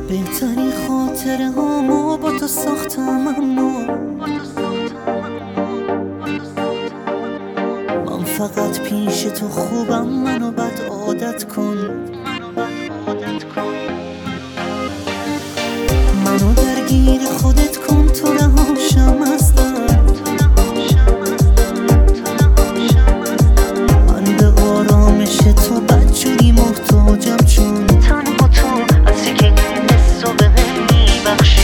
بهترین خاطره هامو با تو ساختم، اما من فقط پیش تو خوبم، منو بد عادت کن. منو درگیر خودت کن، تو رهاشم از درد. من به آرامش تو بدجوری محتاجم، چون تنها تو هستی که حسو به هم میبخشی.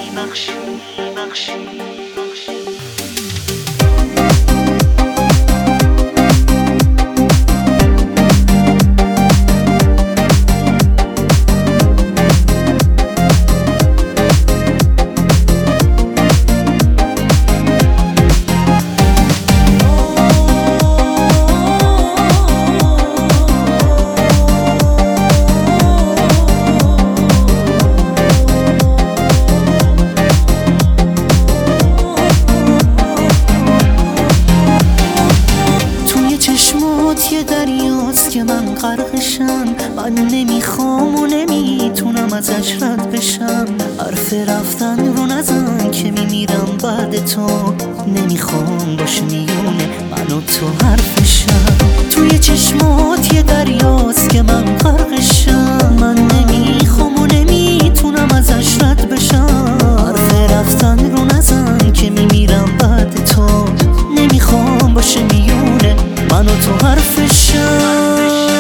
یه دریاست که من غرقشم، من نمیخوام و نمیتونم ازش رد بشم. حرف رفتن رو نزن که میمیرم بعد تو، نمیخوام باشه میونه من و تو حرفشم. توی چشمات یه دریاست که من غرقشم، من نمیخوام و نمیتونم ازش رد بشم. حرف رفتن رو نزن که میمیرم بعد تو، نمیخوام باشه میونه من و تو حرفشم.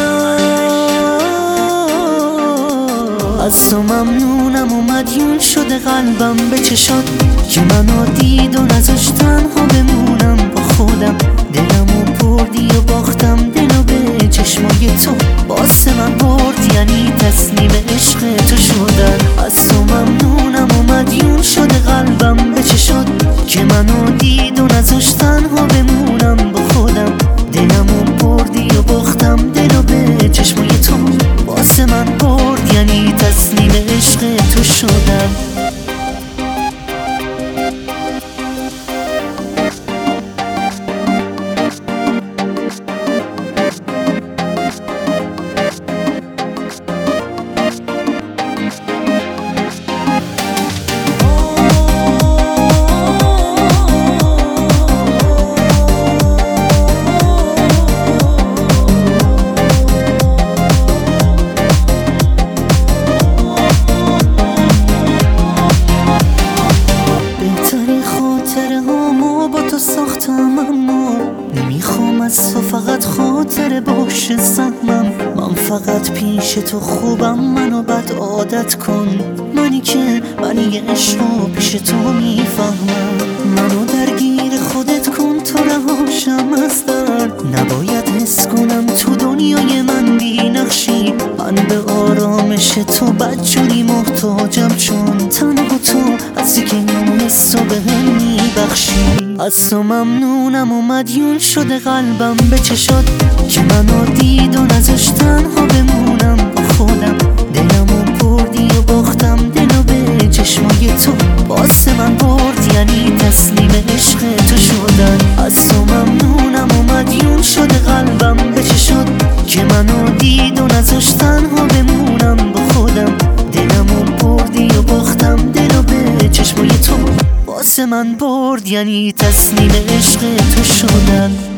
از تو ممنونم و مدیون شده قلبم به چشات که منو دید و نذاشت تنها بمونم با خودم. دلمو بردی و باختم دلو به چشمای تو، واسه من برد یعنی تسلیم عشق تو شدن. از تو ممنونم و مدیون شده قلبم به چشات که منو دید و نذاشت تنها بمونم با خودم. دلمو بردی و باختم دلو به چشمای تو، واسه من برد یعنی تسلیم عشق تو شدم. ساختم اما نمیخوام از تو فقط خاطره باشه سهمم. من فقط پیش تو خوبم، منو بد عادت کن. منی که منی عشقو پیش تو میفهمم. منو درگیر خودت کن، تو رهاشم از درد. نباید حس کنم تو دنیای من بی نقشی. من به آرامش تو بدجوری محتاجم، چون تنها تو هستی که این حسو به هم میبخشی. از تو ممنونم و مدیون شده قلبم به چشات که منو دید و نذاشت تنها بمونم با خودم. دلمو بردی و باختم دلو به چشمای تو، واسه من برد یعنی تسلیم عشق تو شدن. از تو ممنونم و مدیون شده قلبم به چشات که منو دید و نذاشت تنها بمونم با خودم. دلمو بردی و باختم دلو به چشمای تو، واسه من برد یعنی تسلیم عشق تو شدن.